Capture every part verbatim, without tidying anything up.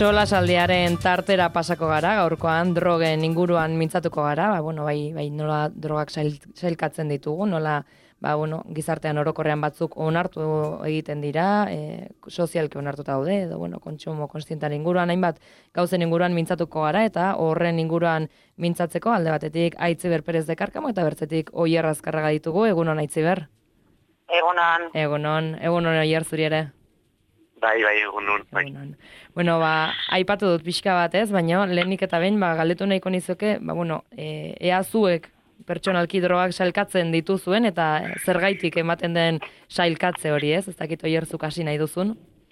Solasaldiaren tartera pasako gara, gaurkoan drogen inguruan mintzatuko gara, ba, bueno, bai, bai nola drogak sail, sailkatzen ditugu, nola ba, bueno, gizartean orokorrean batzuk onartu egiten dira, e, sozialki onartuta daude, edo bueno, kontsumo konstientan inguruan, hainbat gauzen inguruan mintzatuko gara, eta horren inguruan mintzatzeko alde batetik Aitziber Perez de Karkamo eta bertzetik Oier Azkarraga ditugu. Egunon, Aitziber? Egunon. Egunon, egunon Oier zuri ere? Bai, bai, egunon. Bai. Bueno, ba, aipatu dut pixka bat ez, baina lehenik eta behin, ba, galdetu nahiko nizuke, ba, bueno, e, ea zuek pertsonalki drogak sailkatzen dituzuen, eta zergaitik ematen den sailkatze hori ez, ez dakit Oier zuk hasi nahi duzun?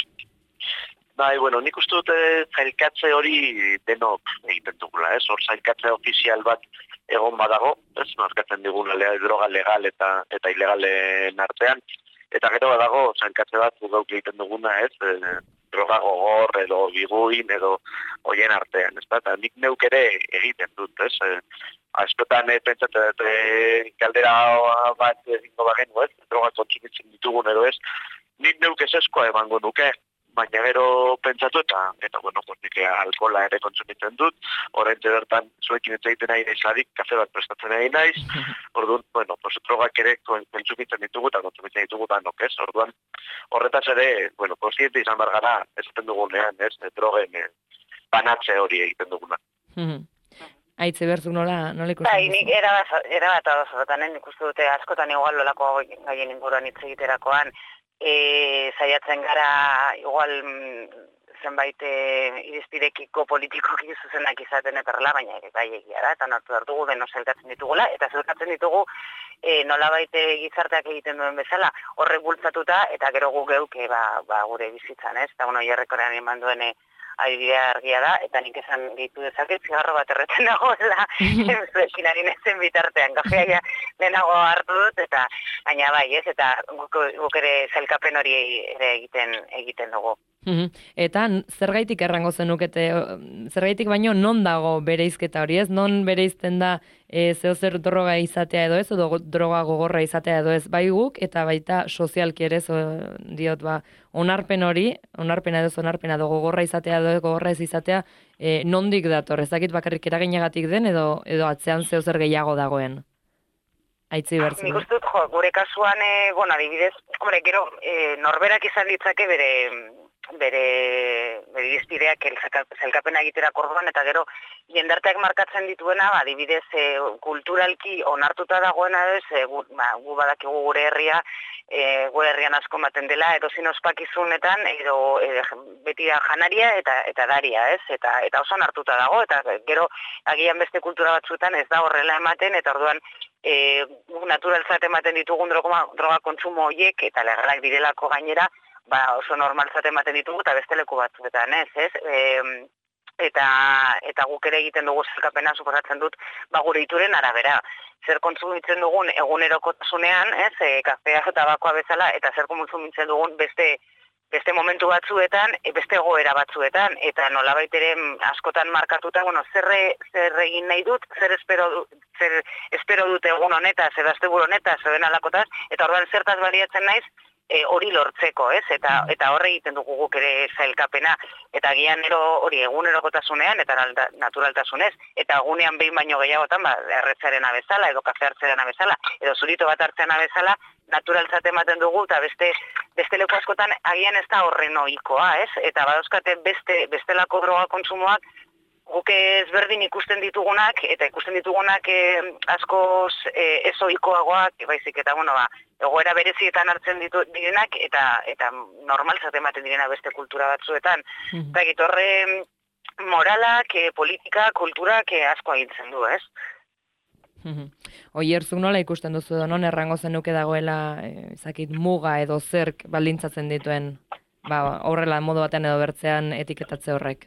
Bai, bueno, nik uste dute sailkatze hori denok egiten dugula, ez? Hor sailkatze ofizial bat egon badago, ez? Markatzen diguna droga legal eta eta ilegalen artean, eta gero badago sailkatze bat gauk egiten duguna, ez? E, droga gogor edo biguin edo hoien artean, ez da? Eta nik neuk ere egiten dut, ez? E, askotan e, pentsatzen dut e, galdera bat egingo bagenu, ez? Droga kontsumitzen ditugun edo ez? Nik neuk eseskoa emango nuke, baina gero pentsatu eta, eta bueno, pues nik alkohola ere kontsumitzen dut, horrentze bertan zuekin ez egiten nahi naizadik, kafe bat prestatzen nahi naiz, orduan, bueno, pues drogak ere kontsumitzen ditugu eta kontsumitzen ditugu danok, ez? Orduan, horretaz ere, bueno, konstiente izan bar gara, ez egiten dugunean, ez, drogen eh, banatze hori egiten duguna. Aitzi berzuk nola, nola ikusten? Bai, nik erabat adosotan, nik uste dute askotan igual lolako gaien inguruan hitz egiterakoan, E, zaiatzen gara igual zenbait e, irizpidekiko politikoki zuzenak izaten eperla, baina ere bai egia da, eta nortu hartugu beno zelkatzen ditugula, eta zelkatzen ditugu e, nolabait gizarteak egiten duen bezala, horrek bultzatuta, eta gero gu geuke ba, ba, gure bizitzan, ez? Eta bueno, jarrekorean eman duen e, adibidea argia da, eta nik esan gehitu dezaket, zigarro bat erretzen dagoela, zuekin ari nezen bitartean, kafea lehenago hartu dut, eta baina bai, ez, eta guk, guk ere zelkapen hori ere egiten egiten dugu. Eta zergaitik errango zenukete, zergaitik baino non dago bereizketa hori ez? Non bereizten da e, zeozer droga izatea edo ez, edo droga gogorra izatea edo ez, bai guk, eta baita sozialki ere, zo, diot, ba, onarpen hori, onarpena edo onarpena edo gogorra izatea edo gogorra ez izatea, e, nondik dator, ez dakit bakarrik eraginagatik den edo edo atzean zeozer gehiago dagoen? Aitzi bertzen. Nik uste dut, jo, gure kasuan, e, bueno, adibidez, hombre, gero, e, norberak izan ditzake bere bere bere irizpideak zelkapena egiterak orduan, eta gero jendarteak markatzen dituena, adibidez, e, kulturalki onartuta dagoena ez, e, gu, ba, gu badakigu gure herria, e, gure herrian asko maten dela, edozin ospakizunetan, edo e, beti da janaria eta eta daria, ez? Eta eta oso onartuta dago, eta gero agian beste kultura batzuetan ez da horrela ematen, eta orduan e, naturalzat ematen ditugun droga, droga kontsumo horiek, eta legalak direlako gainera, ba, oso normalzat ematen ditugu eta beste leku batzuetan, ez, ez? E, eta, eta guk ere egiten dugu zelkapena suposatzen dut, ba, gure ituren arabera. Zer kontsumitzen dugun egunerokotasunean, ez, e, kafea eta tabakoa bezala, eta zer kontsumitzen dugun beste beste momentu batzuetan, beste egoera batzuetan, eta nolabait ere askotan markatuta, bueno, zer, zer egin nahi dut, zer espero, zer espero dut egun honetaz, edo asteburu honetaz, edo alakotaz, eta orduan zertaz baliatzen naiz, E, hori lortzeko, ez? Eta eta horre egiten dugu guk ere zailkapena, eta gian ero hori egunerokotasunean eta naturaltasunez, eta egunean behin baino gehiagotan, ba, erretzarena bezala, edo kafe hartzarena bezala, edo zurito bat hartzena bezala, naturaltzat ematen dugu, eta beste, beste leku askotan agian ez da horren ohikoa, ez? Eta badauzkate beste, bestelako droga kontsumoak, guk ezberdin ikusten ditugunak, eta ikusten ditugunak eh, askoz eh, ez ohikoagoak, baizik, eta bueno, ba, egoera berezietan hartzen ditu direnak, eta eta normalzat ematen direna beste kultura batzuetan. Mm-hmm. Eta gitorre moralak, eh, politika, kulturak eh, asko agintzen du, ez? Mm-hmm. Oier, zuk nola ikusten duzu edo non errango zenuke dagoela, ezakit, muga edo zerk baldintzatzen dituen, ba, horrela modu batean edo bertzean etiketatze horrek?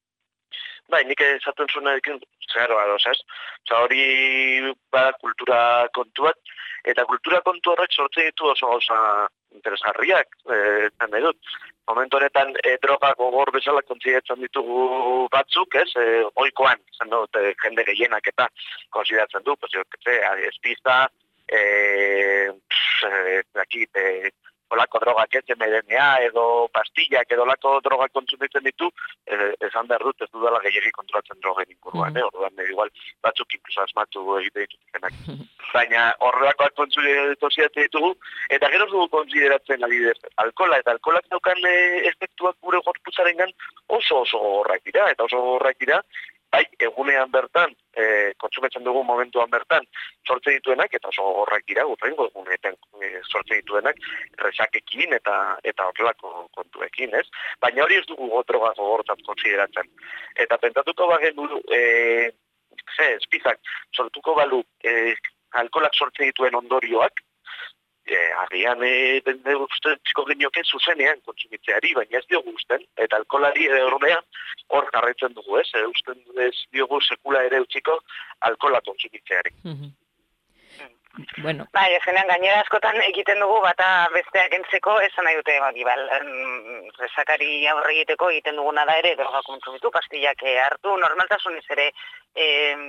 Bai, nik esaten zuen ekin zero adoz, ez? Osa, hori bada kultura kontuak, eta kultura kontu horrek sortzen ditu oso gauza interesgarriak, eta nahi dut. Momentu honetan, e, droga gogor bezala kontsideratzen ditugu batzuk, ez? E, oikoan, zen dut, e, jende gehienak eta konsideratzen du, pues, jo, ez pizta, e, pff, e, dakit, e, olako drogak ez, M D M A edo pastillak edo olako drogak kontsumitzen ditu, e, esan behar dut ez dudala gehiagi kontrolatzen drogen inguruan, eh? Orduan, e, igual, batzuk inkluso asmatu egite dituztenak. Baina horrelakoak kontsumitzen ditugu, eta gero dugu konsideratzen adibidez, alkola eta alkolak daukan e, efektuak gure gorputzarengan oso oso gogorrak dira, eta oso gogorrak dira, bai, egunean bertan, e, kontsumetzen dugu momentuan bertan, sortzen dituenak, eta oso gogorrak dira, urrengo egunetan e, sortzen dituenak, resakekin eta eta horrelako kontuekin, ez? Baina hori ez dugu droga gogortzat konsideratzen. Eta pentsatuko bagenu, e, ze, espizak, sortuko balu, e, alkolak sortzen dituen ondorioak, E, agian e, dende uste txiko genioken zuzenean kontsumitzeari, baina ez diogu usten, eta alkolari ordea hor jarraitzen dugu, ez? E, usten ez diogu sekula ere utxiko alkola kontsumitzeari. Mm-hmm. Bueno. Bai, ezenean gainera askotan egiten dugu bata besteak entzeko, esan nahi dute, baki, bal, resakari aurre egiteko egiten duguna da ere, droga kontsumitu, pastillak hartu, normaltasunez ere, e,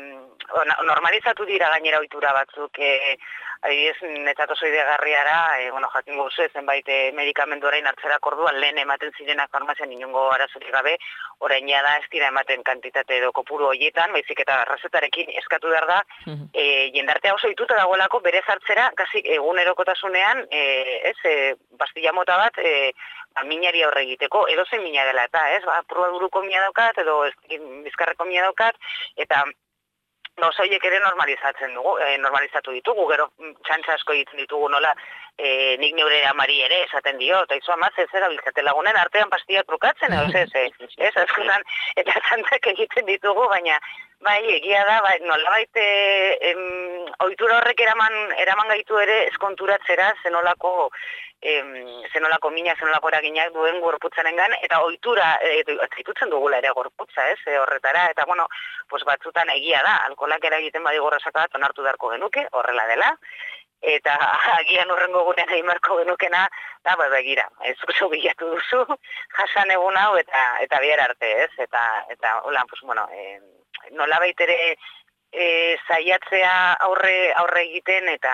normalizatu dira gainera ohitura batzuk, e, adibidez, netzat oso idegarriara, e, bueno, jakin gozu, zenbait e, medikamendu orain hartzerak orduan lehen ematen zirenak farmazian inongo arazorik gabe, orain da ez dira ematen kantitate edo kopuru horietan, baizik eta errezetarekin eskatu behar da, mm-hmm. e, jendartea oso ohituta dagoelako bere zartzera, kasi egunerokotasunean, e, ez, e, pastilla mota bat, e, ba, minari aurre egiteko, edo zen mina dela eta, ez, ba, probaduruko mina daukat, edo bizkarreko mina daukat, eta gauza horiek ere normalizatzen dugu, e, normalizatu ditugu, gero txantxa asko egiten ditugu nola, e, nik neure amari ere esaten dio, eta izu amaz ez erabiltzate lagunen artean pastilla trukatzen, edo ez, ez, ez, askotan, eta txantxak egiten ditugu, baina, bai, egia da, bai, nolabait e, ohitura horrek eraman, eraman gaitu ere eskonturatzera zenolako, em, zenolako mina, zenolako eraginak duen gorputzarengan, eta ohitura e, zaitutzen dugula ere gorputza, ez, e, horretara, eta bueno, pues batzutan egia da, alkolak eragiten badi gorrazaka bat onartu beharko genuke, horrela dela, eta agian urrengo gunean egin beharko genukena, da, ba, begira, ez oso bilatu duzu, jasan egun hau, eta eta bihar arte, ez, eta, eta, hola, pues, bueno, e, nolabait ere e, saiatzea aurre aurre egiten eta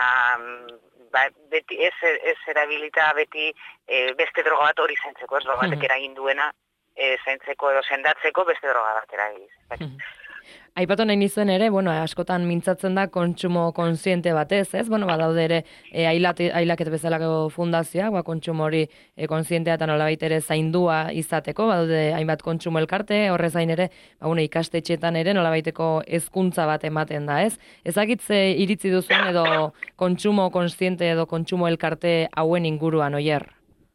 ba, beti ez, ez erabilita beti e, beste droga bat hori zaintzeko, ez droga batek eragin duena e, zaintzeko edo sendatzeko beste droga bat eragin. Aipatu nahi nizuen ere, bueno, askotan mintzatzen da kontsumo kontziente batez, ez? Bueno, badaude ere e, ailaket bezalako fundazioa, ba, kontsumo hori e, kontzientea eta nolabait ere zaindua izateko, badaude hainbat kontsumo elkarte, horrez gain ere, ba, une, ikastetxetan ere nolabaiteko hezkuntza bat ematen da, ez? Ezagitze iritzi duzuen edo kontsumo kontziente edo kontsumo elkarte hauen inguruan, oier?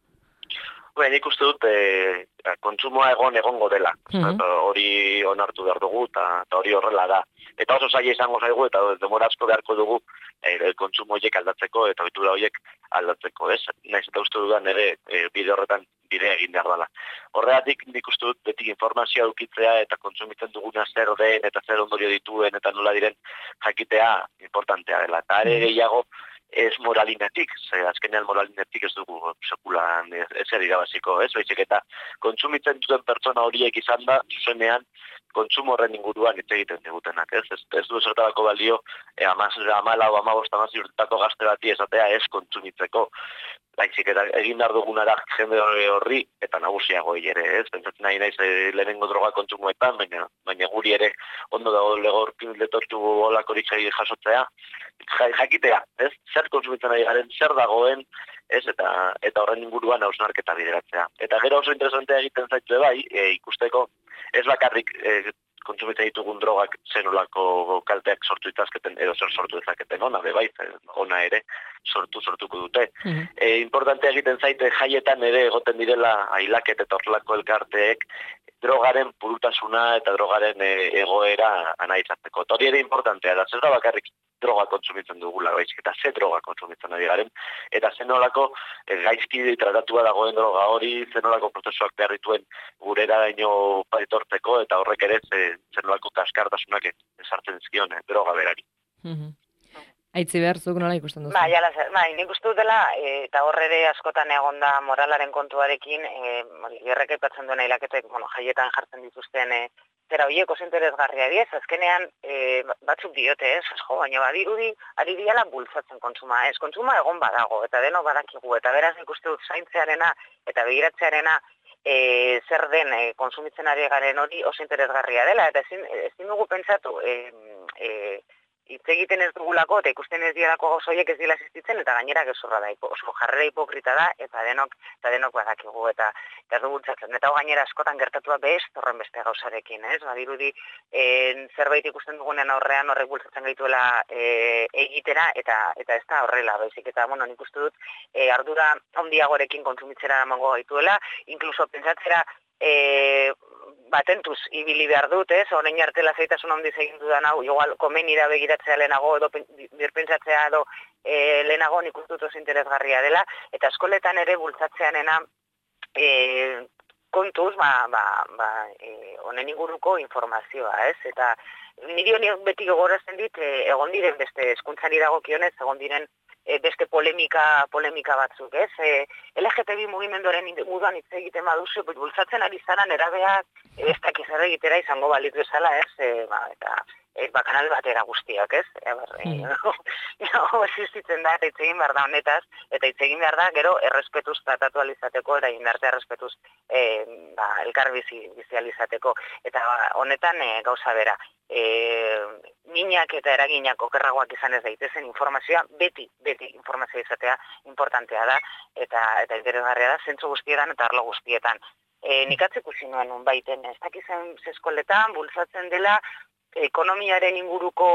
Ba, nik uste dut e, kontsumoa egon egongo dela. Mm-hmm. Hori onartu behar dugu eta hori horrela da. Eta oso zaila izango zaigu eta demora asko beharko dugu e, kontsumo horiek aldatzeko eta ohitura horiek aldatzeko, ez? Naiz eta uste dudan ere e, bide horretan bide egin behar dela. Horregatik nik uste dut beti informazioa edukitzea eta kontsumitzen duguna zer den eta zer ondorio dituen eta nola diren jakitea importantea dela. Eta are gehiago ez moralinetik, ze azkenean moralinetik ez dugu sekulan ez irabaziko, ez? Baizik eta kontsumitzen duten pertsona horiek izan da, zuzenean, kontsumo horren inguruan hitz egiten digutenak, ez? Ez, ez du zertarako balio, e, amaz, amala o amabost amazi urtetako gazte bati esatea ez kontsumitzeko, baizik eta egin behar duguna da jende horri eta nagusiago ere, ez? Pentsatzen nahi naiz e, lehenengo droga kontsumoetan, baina, baina guri ere ondo dago legor letortu olakorik jasotzea, jakitea, ez? Zer kontsumitzen ari garen, zer dagoen, ez, eta eta horren inguruan hausnarketa bideratzea. Eta gero oso interesantea egiten zaitu bai, e, ikusteko, ez bakarrik e, kontsumitzen ditugun drogak zenolako kalteak sortu itazketen, edo zer sortu ezaketen ona, bai, ona ere sortu sortuko dute. Mm-hmm. E, importantea egiten zaite jaietan ere egoten direla ailaket eta horrelako elkarteek drogaren purutasuna eta drogaren e, egoera analizatzeko. Hori ere importantea da, zer da bakarrik droga kontsumitzen dugula, baizik, eta ze droga kontsumitzen ari garen, eta zenolako e, gaizki tratatua dagoen droga hori, zenolako prozesuak behar dituen gurera daino etortzeko, eta horrek ere zenolako kaskartasunak esartzen zkion eh, droga berari. Mm-hmm. Aitzi behar, zuk nola ikusten duzu? Ba, jala, ba, nik uste dutela, e, eta horre ere askotan egon da moralaren kontuarekin, e, gerrek aipatzen duena hilaketek, bueno, jaietan jartzen dituzten e, zera horiek oso interesgarria diez, azkenean e, batzuk diote, ez, jo, baina badirudi, ari diala bultzatzen kontsuma, ez, kontsuma egon badago, eta deno badakigu, eta beraz ikuste dut zaintzearena eta begiratzearena e, zer den e, konsumitzen ari garen hori oso interesgarria dela, eta ezin, ezin dugu pentsatu, e, e, hitz egiten ez dugulako, eta ikusten ez dialako gauzoiek ez dila existitzen, eta gainera gezurra da, oso jarrera hipokrita da, eta denok, eta denok badakigu, eta ez dugu bultzatzen. Eta gainera askotan gertatua bez, horren beste gauzarekin, ez? Badirudi, e, zerbait ikusten dugunen aurrean horrek bultzatzen gaituela e, egitera, eta eta ez da horrela, baizik, eta, bueno, nik uste dut, e, ardura handiagorekin kontsumitzera emango gaituela, inkluso pentsatzera, e, batentuz ibili behar dut, ez? Horein arte lasaitasun handiz egin dudan hau, igual komeni da begiratzea lehenago, edo birpentsatzea edo e, lehenago nik uste dut oso interesgarria dela, eta eskoletan ere bultzatzeanena e, kontuz, ba, ba, ba, e, honen inguruko informazioa, ez? Eta niri honi beti gogorazten dit, e, egon diren beste hezkuntzari dagokionez, egon diren e, beste polemika polemika batzuk, ez? E, L G T B mugimenduaren inguruan hitz egiten baduzu, bultzatzen ari zara nerabeak ez dakiz zer egitera izango balitz bezala, ez? E, ba, eta e, ba, kanal batera guztiak, ez? E, ber, e, no, existitzen da, eta hitz egin behar da honetaz, eta hitz egin behar da, gero, errespetuz tratatu alizateko, eta indartea errespetuz e, ba, elkar bizi, bizializateko. Eta ba, honetan e, gauza bera, e, minak eta eraginak okerragoak izan ez daitezen informazioa, beti, beti informazioa izatea importantea da, eta eta interesgarria da, zentzu guztietan eta arlo guztietan. E, nik atzikusi nuen un baiten, ez dakizen zeskoletan, bultzatzen dela, ekonomiaren inguruko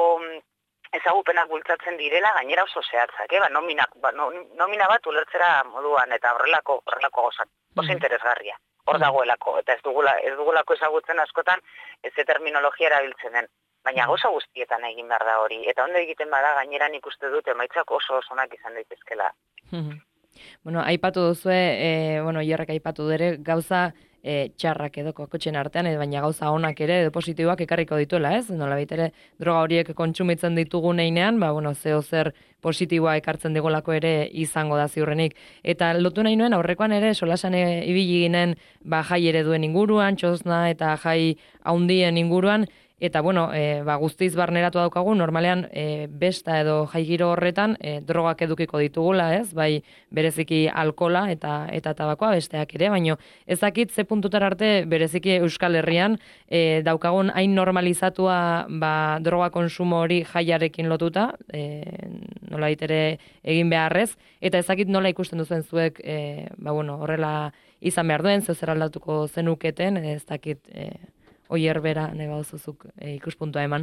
ezagupenak bultzatzen direla, gainera oso zehatzak, eh? ba, nominak, ba, no, nomina bat ulertzera moduan, eta horrelako, horrelako gozak, oso interesgarria, hor dagoelako, eta ez, dugula, ez dugulako ezagutzen askotan, ez de terminologia erabiltzen den, baina gauza guztietan egin behar da hori, eta ondo egiten bada gainera nik uste dut emaitzak oso osonak izan daitezkela. Bueno, aipatu duzue, e, bueno, Iarrek aipatu dure, gauza e, txarrak edo kokotxen artean, edo baina gauza onak ere, edo positiboak ekarriko dituela, ez? Nola baitere, droga horiek kontsumitzen ditugun einean, ba, bueno, zeo zer positiboa ekartzen digolako ere izango da ziurrenik. Eta lotu nahi nuen, aurrekoan ere, solasan ibili ginen, ba, jai ereduen inguruan, txosna eta jai haundien inguruan, eta, bueno, e, ba, guztiz barneratu daukagu, normalean, e, besta edo jaigiro horretan, e, drogak edukiko ditugula, ez? Bai, bereziki alkola eta eta tabakoa besteak ere, baino ezakit ze puntutar arte bereziki Euskal Herrian e, daukagun hain normalizatua ba, droga konsumo hori jaiarekin lotuta, e, nola ere egin beharrez, eta ezakit nola ikusten duzen zuek, e, ba, bueno, horrela izan behar duen, zeu zer aldatuko zenuketen, ez dakit... E, Oier bera, nahi bauzuzuk e, ikuspuntua eman.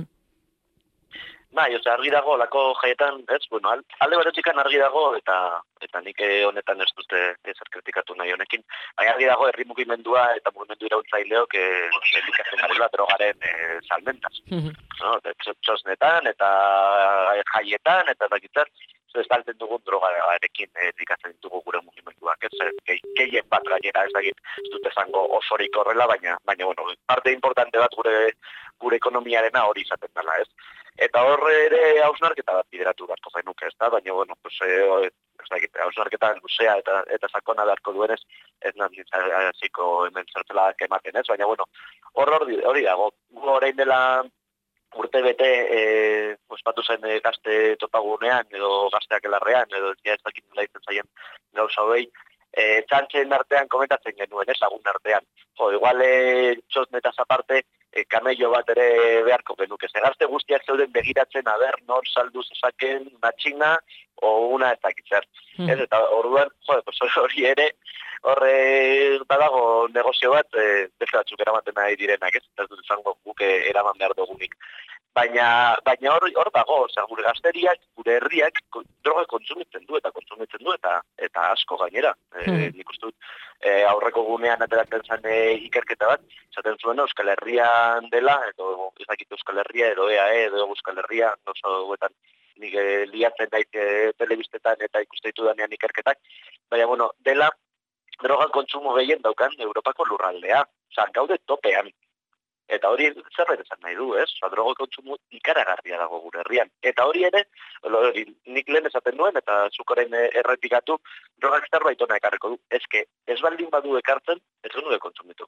Bai, oza, argi dago, lako jaietan, ez, bueno, alde batetzikan argi dago, eta eta nik honetan ez duzte ezer kritikatu nahi honekin, baina argi dago herri mugimendua eta mugimendu iraultzaileok elikatzen garela drogaren e, salmentaz. No? Txosnetan eta jaietan, eta dakitzen, ez dalten dugun drogaarekin elikatzen ditugu gure mugimenduak, ez, gehien bat gainera ez dakit, ez dut esango osorik horrela, baina, baina, bueno, parte importante bat gure, gure ekonomiarena hori izaten dela, ez. Eta horre ere hausnarketa bat bideratu beharko zainuke, ez da, baina, bueno, pues, e, ez dakit, hausnarketa luzea eta, eta sakona beharko duenez, ez nahi hasiko hemen zertzelak ematen, ez, baina, bueno, hor hori, hori dago, gu orain dela urte bete e, ospatu zen e, gazte topagunean, edo gazteak elarrean, edo ez dakit nola itzen zaien gauza hoi, e, txantxen artean komentatzen genuen, ez lagun artean. Jo, igual e, txosnetaz aparte, e, kamello bat ere beharko genuke. Ze gazte guztiak zeuden begiratzen, aber, nor saldu zezaken matxina, o una ez dakitzer. Mm. Ez, eta orduan, jo, pues hori ere, horre badago negozio bat, e, beste batzuk eramaten nahi direnak, ez? Ez dut izango guke eraman behar dugunik. Baina, baina hor, hor dago, osea, gure gazteriak, gure herriak droga kontsumitzen du eta kontsumitzen du eta eta asko gainera. Mm. E, nik uste dut e, aurreko gunean ateratzen zen e, ikerketa bat, esaten zuen Euskal Herrian dela, edo ez dakit Euskal Herria, edo E A E, edo Euskal Herria, oso guetan nik e, liatzen daik e, telebistetan eta ikuste danean ikerketak, baina, bueno, dela droga kontsumo gehien daukan Europako lurraldea, osea, gaude topean. Eta hori zerbait esan nahi du, ez? Osa, drogo kontsumo ikaragarria dago gure herrian. Eta hori ere, hori, nik lehen esaten nuen, eta zukoren errepikatu, drogak zerbait ona ekarriko du. Ez que, ez baldin badu ekartzen, ez genuke kontsumituko.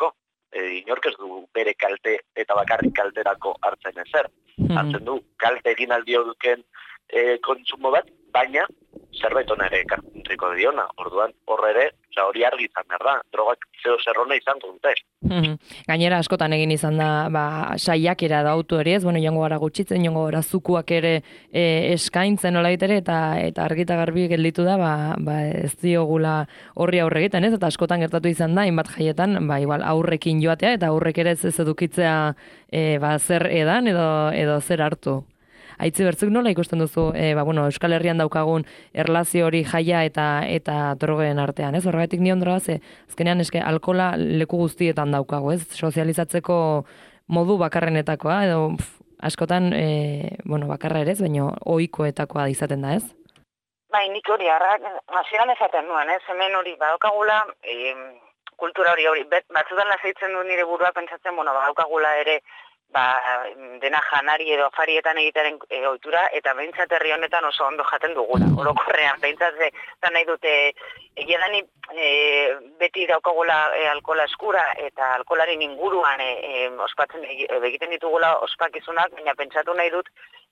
e, inork ez du bere kalte eta bakarrik kalterako hartzen ezer. Hartzen du kalte egin aldio duken e, kontsumo bat, baina zerbait ona ere ekarriko diona. Orduan, horre ere, hori argi izan behar da, drogak zeo zerrona izango dute. Gainera askotan egin izan da, ba, saiakera da auto ere ez, bueno, jongo gara gutxitzen, jongo gara zukuak ere e, eskaintzen nola ere, eta eta argita garbi gelditu da, ba, ba, ez diogula horri aurre egiten, ez? Eta askotan gertatu izan da, hainbat jaietan, ba, igual aurrekin joatea, eta aurrek ere ez ez edukitzea e, ba, zer edan edo, edo zer hartu. Aitzi bertzuk nola ikusten duzu, e, ba, bueno, Euskal Herrian daukagun erlazio hori jaia eta eta drogeen artean, ez? Horregatik nion droga, ze azkenean eske alkola leku guztietan daukago, ez? Sozializatzeko modu bakarrenetakoa, edo pf, askotan, e, bueno, bakarra ere ez, baina ohikoetakoa izaten da, ez? Bai, nik hori, hasieran esaten nuen, ez? Hemen hori badaukagula, e, kultura hori hori, batzutan lasaitzen du nire burua pentsatzen, bueno, badaukagula ere, ba, dena janari edo afarietan egitaren e, ohitura, eta behintzat herri honetan oso ondo jaten dugula, orokorrean, behintzat eta nahi dute, egia dani e, beti daukagula e, alkola eskura, eta alkolaren inguruan e, e, ospatzen, e, egiten ditugula ospakizunak, baina pentsatu nahi dut,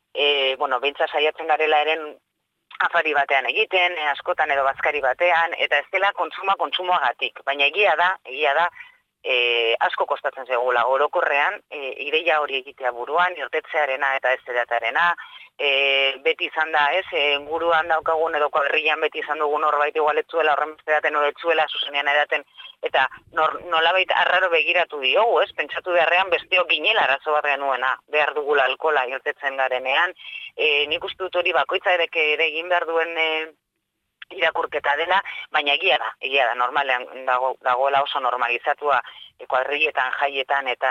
e, bueno, behintzat saiatzen garela eren afari batean egiten, e, askotan edo bazkari batean, eta ez dela kontsuma kontsumoagatik, baina egia da, egia da, E, asko kostatzen zegula orokorrean, e, ideia hori egitea buruan, irtetzearena eta ez edatarena, e, beti izan da, ez, e, inguruan daukagun edo kuadrillan beti izan dugun norbait igual etzuela, horren beste edaten edo etzuela, zuzenean edaten, eta nor, nolabait arraro begiratu diogu, ez, pentsatu beharrean besteo ginela arazo bat genuena, behar dugula alkola irtetzen garenean, e, nik uste dut hori bakoitza ere egin behar duen e, irakurketa dela, baina egia da, egia da, normalean dago, dagoela oso normalizatua e, kuadrilletan, jaietan eta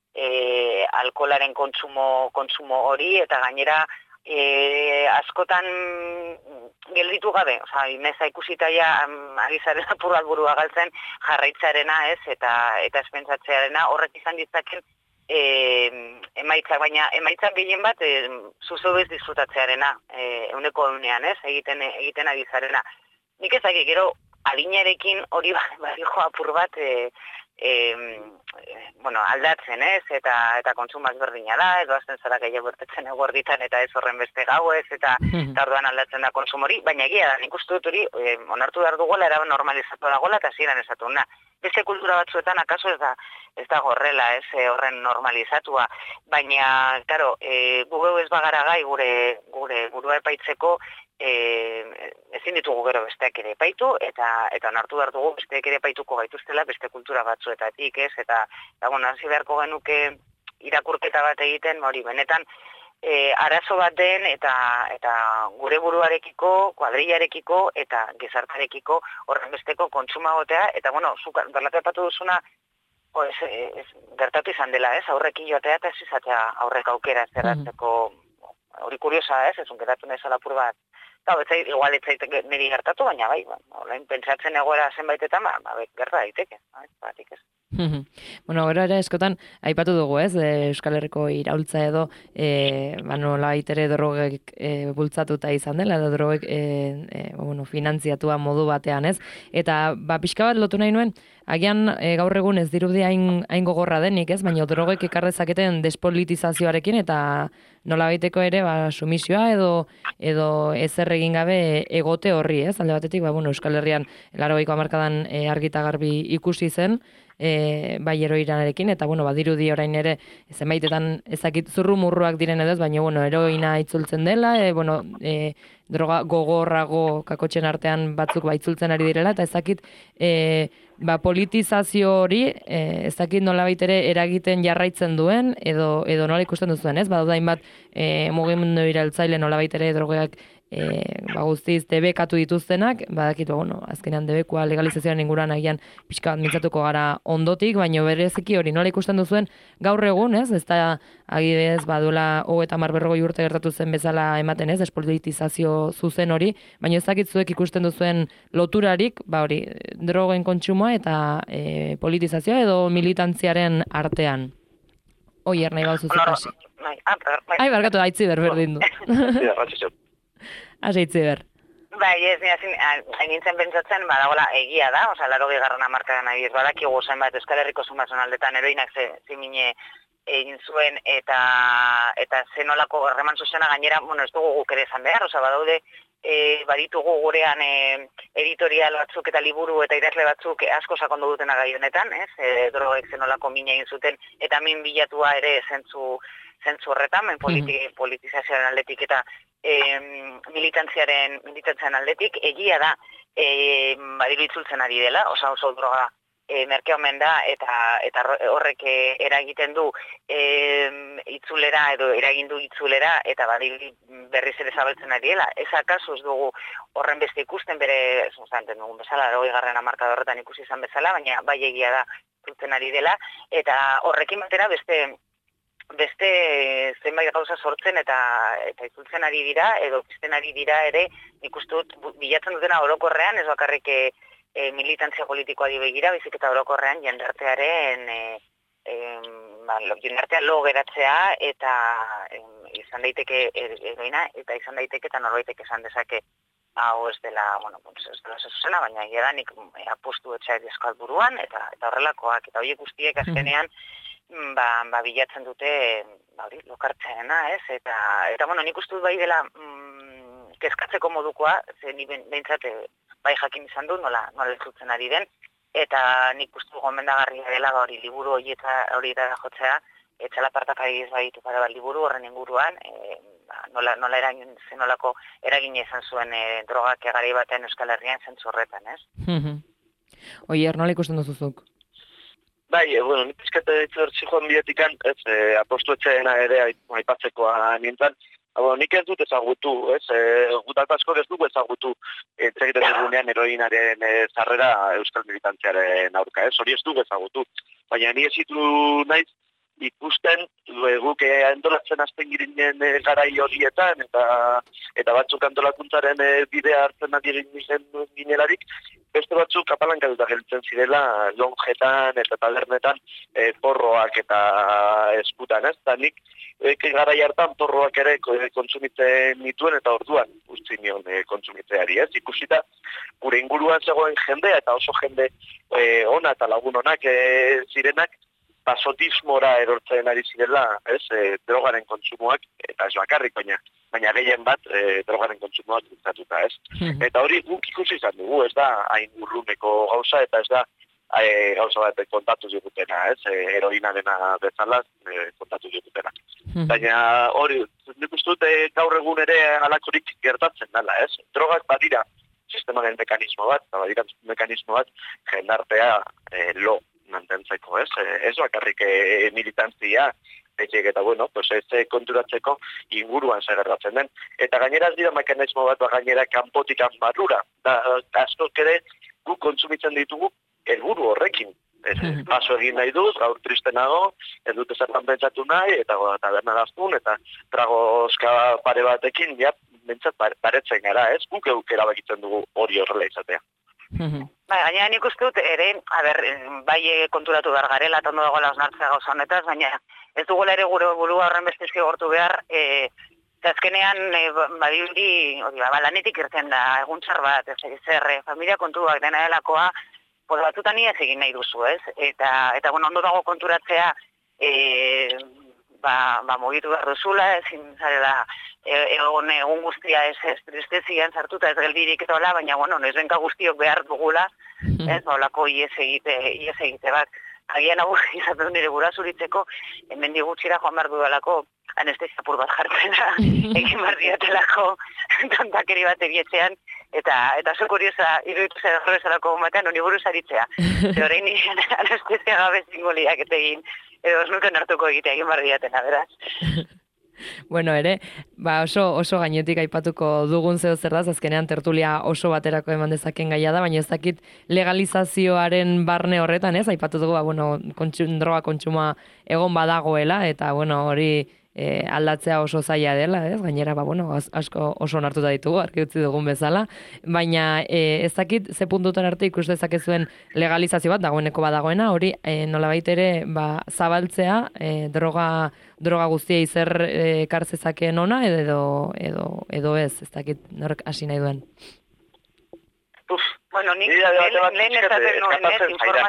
e, alkolaren kontsumo, kontsumo hori, eta gainera e, askotan gelditu gabe, oza, ineza ikusita ja ari zaren apur bat burua galtzen jarraitzarena ez, eta, eta espentsatzearena horrek izan ditzaken E, emaitzak, baina emaitzak gehien bat e, zuzo bez disfrutatzearena e, euneko eunean, ez, egiten, egiten ari zarena. Nik ezak, gero adinarekin hori bai joa apur bat e, e, bueno, aldatzen, ez, eta eta kontsumaz berdina da, edo azten zara gehiago bertetzen egorditan eta ez horren beste gau ez, eta, eta orduan aldatzen da konsumori, baina egia da, nik uste dut hori e, onartu behar dugola, eraben normalizatu dagoela, eta ziren esatu na. Beste kultura batzuetan akaso ez da, ez da gorrela, ez horren normalizatua, baina, claro, e, gugeu ez bagara gai gure, gure burua epaitzeko, e, ezin ditugu gero besteak ere epaitu, eta eta onartu behar dugu besteak ere epaituko gaituztela beste kultura batzuetatik, ez, eta, eta bueno, hasi beharko genuke irakurketa bat egiten, hori benetan, E, arazo bat den eta eta gure buruarekiko, kuadrillarekiko eta gizartarekiko horren besteko kontsuma gotea, eta bueno, zuk berlatu epatu duzuna, o, ez, ez, gertatu izan dela, ez, aurrekin joatea eta ez izatea aurrek aukera zerratzeko, hori kuriosa, ez, ez unkeratu nahi zalapur bat. Eta, ez zait, igual ez zaitek niri gertatu, baina bai, orain pentsatzen egoera zenbaitetan, ba, ba, gerta daiteke, bai, batik ez. Bueno, gero ere eskotan, aipatu dugu ez, Euskal Herriko iraultza edo, e, ba, nola itere drogek e, bultzatuta izan dela, edo drogek e, e, bueno, finantziatua modu batean ez, eta ba, pixka bat lotu nahi nuen, agian e, gaur egun ez dirudi hain, hain gogorra denik ez, baina drogek ekarrezaketen despolitizazioarekin eta nola baiteko ere, ba, sumisioa edo, edo ezer egin gabe egote horri ez, alde batetik, ba, bueno, Euskal Herrian laurogeiko hamarkadan e, argita garbi ikusi zen, E, bai heroinarekin, eta bueno, badirudi orain ere zenbaitetan ezakit zurrumurruak diren edo ez, baina bueno, heroina itzultzen dela, e, bueno, e, droga gogorrago kakotxen artean batzuk ba itzultzen ari direla, eta ezakit e, ba, politizazio hori e, ezakit nolabait ere eragiten jarraitzen duen, edo, edo nola ikusten duzuen, ez? Badauda hainbat e, mugimendu iraultzaile nolabait ere drogeak E, ba, guztiz debekatu dituztenak, badakit, bueno, azkenean debekua legalizazioan inguruan agian pixka bat mintzatuko gara ondotik, baina bereziki hori nola ikusten duzuen gaur egun, ez, ez da agidez, baduela hogeita hamar berrogei urte gertatu zen bezala ematen ez, despolitizazio zuzen hori, baina ez dakit zuek ikusten duzuen loturarik, ba hori, drogen kontsumoa eta e, politizazioa edo militantziaren artean. Oier, nahi bau zuzik hasi. Ai, barkatu, aitzi berberdin du. Ja, Aseitze ber. Bai, ez, hain nintzen pentsatzen, badagoela egia da, oza, laro gehiagarren amarkadan nahi, badakigu zenbat Euskal Herriko zumazonaldetan eroinak ze, zimine egin zuen eta eta zenolako harreman zuzena gainera, bueno, ez dugu guk ere esan behar, oza, badaude, e, baditugu gurean e, editorial batzuk eta liburu eta idazle batzuk asko sakondu dutena gai honetan, ez, e, drogoek zenolako mina egin zuten, eta min bilatua ere zentzu, zentzu horretan, men politi, mm. politizazioaren aldetik eta e, militantziaren, militantziaren aldetik, egia da, e, badiru itzultzen ari dela, osa oso droga e, merke omen da, eta, eta horrek eragiten du e, itzulera, edo eragin du itzulera, eta badiru berriz ere zabaltzen ari dela. Ez akaso ez dugu horren beste ikusten bere, zanten dugun bezala, hori garren amarkada horretan ikusi izan bezala, baina bai egia da itzultzen ari dela, eta horrekin batera beste beste zenbait gauza sortzen eta eta itzultzen ari dira edo pizten ari dira ere nik uste dut bilatzen dutena orokorrean ez bakarrik e, e, militantzia politikoari begira, baizik eta orokorrean jendartearen e, e, ba, jendartea lo geratzea eta e, izan daiteke eroina eta izan daiteke eta norbaitek esan dezake hau ez dela, bueno, pues ez dela zuzena, baina egia da nik apostu etxaik eskal buruan eta eta horrelakoak eta horiek guztiek azkenean Ba, ba, bilatzen dute ba, hori, lokartzeena, ez? Eta, eta bueno, nik uste dut bai dela mm, kezkatzeko modukoa, ze ni behintzat bai jakin izan du, nola, nola itzultzen ari den, eta nik uste dut gomendagarria dela ba, hori liburu hori eta hori da jotzea, etxala partak ari ez baitu para liburu horren inguruan, e, ba, nola, nola eragin, zenolako eragin izan zuen e, drogak egarai batean Euskal Herrian zentzu horretan, ez? Oier, nola ikusten duzuzuk? Bai, e, bueno, nik izkate ditzertzi joan bidetikan, ez, e, apostu etxeena ere aipatzekoa nintzen, bueno, nik ez dut ezagutu, ez, e, gutak asko ez dugu ezagutu etxegiten dugunean heroinaren e, zarrera Euskal Militantziaren aurka, ez, hori ez dugu ezagutu, baina ni ezitu naiz ikusten guk antolatzen azten girinen e, garai horietan eta eta batzuk antolakuntzaren e, bidea hartzen ari ginelarik, beste batzuk apalankatuta gelditzen zirela lonjetan eta tabernetan e, porroak eta eskutan, ez? Eta nik e, garai hartan porroak ere kontsumitzen nituen eta orduan utzi nion e, kontsumitzeari, ez? Ikusita gure inguruan zegoen jendea eta oso jende e, ona eta lagun onak e, zirenak pasotismora erortzen ari zirela, ez, e, drogaren kontsumoak, eta ez bakarrik, baina, baina gehien bat e, drogaren kontsumoak bultzatuta, ez. Eta hori guk ikusi izan dugu, ez da hain urruneko gauza, eta ez da e, gauza bat kontatu digutena, ez, e, heroina dena bezala e, kontatu digutena. Baina hori, nik uste dut e, gaur egun ere halakorik gertatzen dela, ez. Drogak badira sistemaren mekanismo bat, eta badira mekanismo bat jendartea e, lo mantentzeko, ez? Ez bakarrik e, militantzia, etxek eta bueno, pues ez konturatzeko inguruan segertatzen den. Eta gainera ez dira mekanismo bat, ba, gainera kanpotikan barrura. Da, askok ere guk kontsumitzen ditugu helburu horrekin. Ez, paso egin nahi dut, gaur tristenago, ez dut ezertan pentsatu nahi, eta taberna daztun, eta tragoska pare batekin, ja, bentsat paretzen gara, ez? Guk euk erabakitzen dugu hori horrela izatea. Bai, gaina nik uste dut ere, a ber, bai konturatu behar garela, eta ondo dagoela osnartzea gauza honetaz, baina ez dugoela ere gure burua horren beste zigortu behar, e, azkenean e, badirudi, hori ba, lanetik irten da, egun txar bat, ez zer, e, familia kontuak dena delakoa, pues batzutan ez egin nahi duzu, ez? Eta, eta bueno, ondo dago konturatzea, e, ba, ba mugitu behar duzula, ezin zarela, egon egun guztia ez, ez tristezian sartuta ez geldirik eta hola, baina, bueno, noizbenka guztiok behar dugula, ez, ba, holako iez egite, iez egite bat. Agian hau izaten nire gura zuritzeko, hemen digutxira joan behar dudalako anestesia pur bat jartzena, egin behar diatelako tontakeri bat egietzean, eta, eta zo kuriosa, iruditu zer horrezalako batean, honi buruz aritzea. Zer horrein anestesia gabe zingoliak eta egin, edo ez nuken hartuko egitea egin behar diatena, beraz. Bueno, ere, ba oso oso gainetik aipatuko dugun zeo zer da, azkenean tertulia oso baterako eman dezaken gaia da, baina ez dakit legalizazioaren barne horretan, ez? Aipatu dugu, ba bueno, kontsun, droga kontsumoa egon badagoela eta bueno, hori e, aldatzea oso zaila dela, ez? Gainera, ba bueno, asko oso onartuta ditugu, argi utzi dugun bezala, baina e, ez dakit ze puntutan arte ikus dezakezuen legalizazio bat dagoeneko badagoena, hori e, nolabait ere ba zabaltzea, e, droga droga guztia izer e, kartzezakeen ona edo edo edo ez, ez dakit nork hasi nahi duen. bueno, nik lehen ezaten nuen, ez,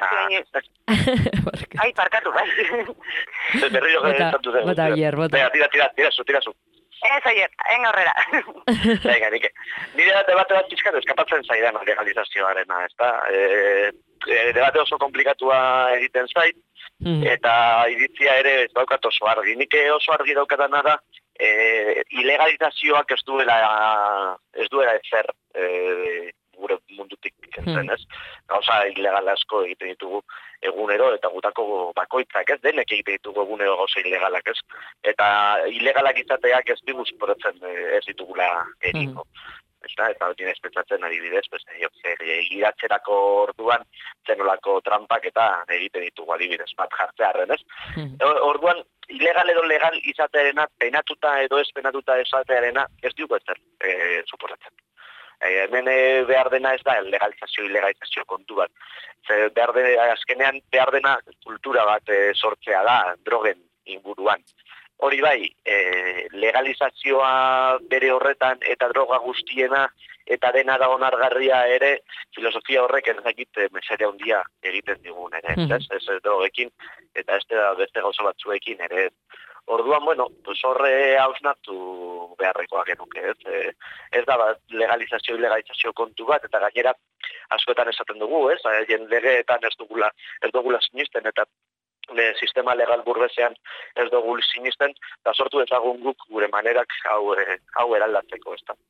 informazioa Ai, parkatu, bai. Berriro gertatu zen. Bota, Oier, bota. Tira, tira, tira, tira, zu, tira, zu. Ez, Oier, en horrela. Venga, nike. Nire debate bat pizkatu eskapatzen zaidan legalizazioarena, ez da? E, debate oso komplikatua egiten zait, mm. eta iritzia ere ez daukat oso argi. Nik oso argi daukatana da, e, ilegalizazioak ez duela, ez duela ezer, e, gure mundutik kentzen, ez? Gauza ilegal asko egiten ditugu egunero, eta gutako bakoitzak, ez? Denek egiten ditugu egunero gauza ilegalak, ez? Eta ilegalak izateak ez diguz poretzen ez ditugula eriko. Eta, eta hori espetzatzen adibidez, pues, egiratzerako orduan, zenolako trampak eta egiten ditugu adibidez, bat jartzearen, ez? Orduan, ilegal edo legal izatearena, penatuta edo ez penatuta izatearena, ez dugu ezer e, suposatzen. E, hemen e, behar dena ez da legalizazio, ilegalizazio kontu bat. Ze behar de, azkenean behar dena kultura bat e, sortzea da, drogen inguruan. Hori bai, e, legalizazioa bere horretan eta droga guztiena eta dena da onargarria ere, filosofia horrek ez dakit meserea handia egiten digun ere, mm. ez, ez drogekin eta ez da beste gauza batzuekin ere. Orduan, bueno, pues horre hausnartu beharrekoa genuke, ez? E, ez da bat legalizazio, ilegalizazio kontu bat, eta gainera askoetan esaten dugu, ez? Haien legeetan ez dugula, ez dugula sinisten, eta le, sistema legal burbezean ez dugu sinisten, eta sortu ezagun guk gure manerak hau, e, hau eraldatzeko, ez da.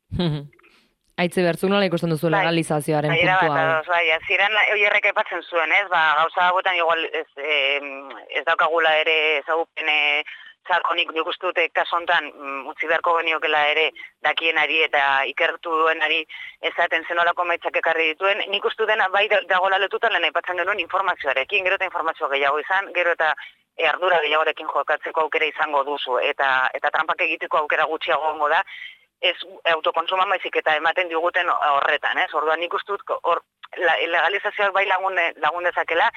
Aitzi bertzuk nola ikusten duzu legalizazioaren puntua? Bai, ziren oierrek epatzen zuen, ez? Ba, gauza hauetan igual ez, ez daukagula ere ezagupene Zarkonik nik uste dute kasontan utzi beharko geniokela ere dakienari eta ikertu duenari ezaten zenolako maitzak ekarri dituen. Nik uste dena bai dagoela lotuta lehen aipatzen genuen informazioarekin, gero eta informazio gehiago izan, gero eta e, ardura gehiagorekin jokatzeko aukera izango duzu eta eta trampak egiteko aukera gutxiago gongo da, ez autokonsuma maizik eta ematen diguten horretan, ez? Orduan nik uste dut hor La, legalizazioak bai lagun, lagun dezakela,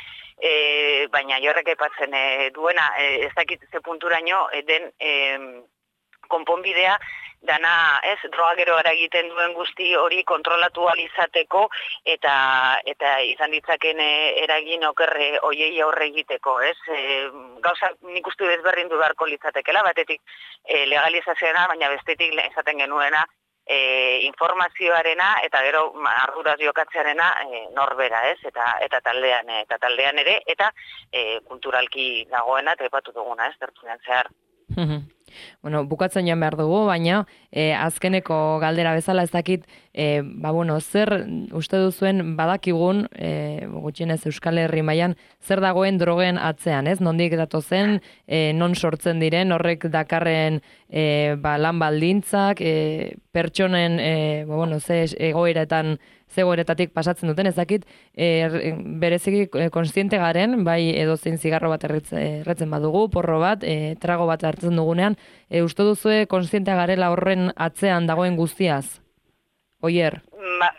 e, baina jorrek aipatzen e, duena e, ez dakit ze punturaino e, den e, konponbidea dana, ez, droga gero egiten duen guzti hori kontrolatu alizateko eta eta izan ditzaken eragin okerre hoiei aurre egiteko, ez? E, gauza nik uste desberdindu beharko litzatekela, batetik e, legalizazioa, baina bestetik esaten genuena E, informazioarena eta gero arduraz jokatzearena e, norbera, ez? Eta eta taldean eta taldean ere eta e, kulturalki dagoena eta epatu duguna, ez? Tertulian zehar. Bueno, bukatzen joan behar dugu, baina e, azkeneko galdera bezala ez dakit, e, ba bueno, zer uste duzuen badakigun, e, gutxienez Euskal Herri mailan zer dagoen drogen atzean, ez? Nondik datozen, e, non sortzen diren, horrek dakarren e, ba, lan baldintzak, e, pertsonen, e, ba, bueno, ze egoeretan zegoeretatik pasatzen duten, ez dakit, e, bereziki konstiente garen, bai edozein zigarro bat erretzen badugu, porro bat, e, trago bat hartzen dugunean, e, uste duzue konstiente garela horren atzean dagoen guztiaz? Oier? Ba,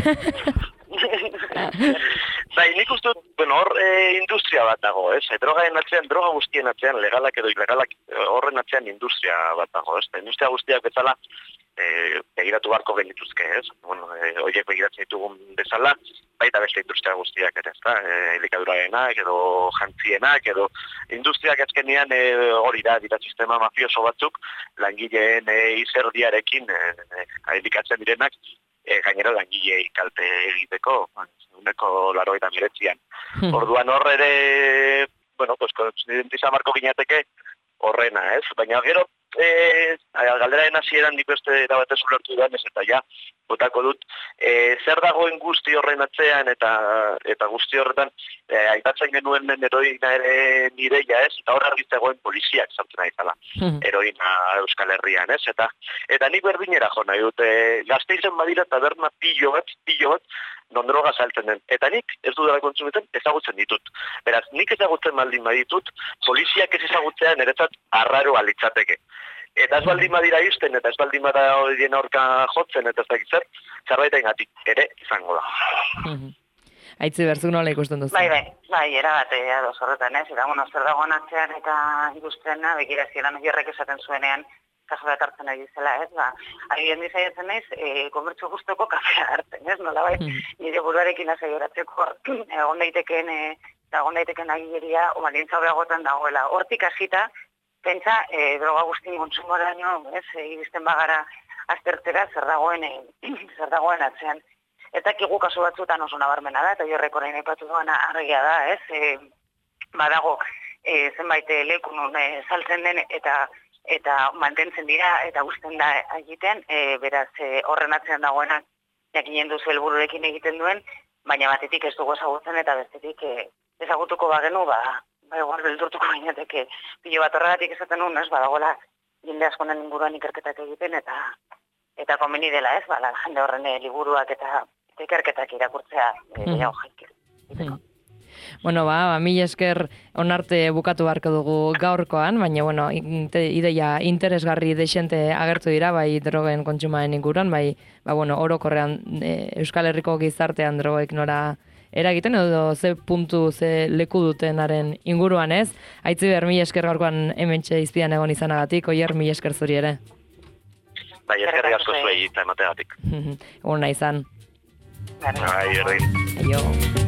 bai, nik uste dut, bueno, hor e, industria bat dago, ez? E, drogaen atzean, droga guztien atzean, legalak edo ilegalak horren atzean industria bat dago, ez? Industria guztiak bezala, E, begiratu barko genituzke, ez? Bueno, e, oiek begiratzen ditugun bezala, baita beste industria guztiak ere, ez da? E, elikadurarenak, edo jantzienak, edo industriak azkenean e, hori da, dira sistema mafioso batzuk, langileen e, izerdiarekin e, e, elikatzen direnak, e, gainera langilei kalte egiteko, uneko laro eta miretzian. Hmm. Orduan horre ere, bueno, pues, konsidentiza marko ginateke horrena, ez? Baina gero, E, galderaren hasieran nik beste erabatez ulertu duan ez eta ja, botako dut, e, zer dagoen guzti horren atzean eta eta guzti horretan e, aipatzen genuen heroina ere nireia, ez? Eta hor argitzegoen poliziak sartzen ari zala, heroina Euskal Herrian, ez? Eta eta nik berdinera jo nahi dut, e, Gasteizen badira taberna pilo bat, pilo bat, non droga saltzen den. Eta nik ez dudala kontsumiten ezagutzen ditut. Beraz, nik ezagutzen baldin baditut, poliziak ez ezagutzea niretzat arraro alitzateke. Eta ez baldin badira izten, eta ez baldin bada horien aurka jotzen, eta ez dakit zer, zerbaiten gatik ere izango da. Aitzi berzuk nola ikusten duzu? Bai, bai, bai, erabate, ados horretan, ez? Eta, bueno, zer dagoen atzean eta ikusten, begira zielan oierrek esaten zuenean, kafeak hartzen ari zela, ez, ba, ari hendi saiatzen naiz, e, komertxo guztoko kafea hartzen, ez, nola bai, nire buruarekin azaioratzeko, egon daiteken, e, egon daiteken agileria, omalintza beagotan dagoela, hortik hasita, pentsa, e, droga guztin kontsumoraino, ez, e, iristen bagara aztertzera zer dagoen, e, zer dagoen atzean. Eta kigu kasu batzutan oso nabarmena da, eta jorrek orain aipatu duena argia da, ez, e, badago, e, zenbait lekun e, saltzen den, eta eta mantentzen dira, eta uzten da egiten, e, beraz, e, horren atzean dagoenak, jakinen duzu helbururekin egiten duen, baina batetik ez dugu ezagutzen, eta bestetik e, ezagutuko bagenu, ba, ba, igual beldurtuko bainateke, pilo bat horregatik esaten nuen, ez, badagoela, jende askonen inguruan ikerketak egiten, eta eta komeni dela, ez, ba, jende horren e, liburuak eta ikerketak irakurtzea, e, mm. jaik. Bueno, ba, ba mil esker onarte bukatu beharko dugu gaurkoan, baina, bueno, ideia interesgarri deixente agertu dira, bai drogen kontsumaren inguruan, bai, ba, bueno, orokorrean e, Euskal Herriko gizartean drogoek nora eragiten, edo ze puntu, ze leku dutenaren inguruan, ez? Aitziber, mil esker gaurkoan hementxe izpidan egon izanagatik, Oier, mil esker zuri ere. Bai, eskerrik asko zuei eta emategatik. Egun nahi izan. Bai, berdin. Aio.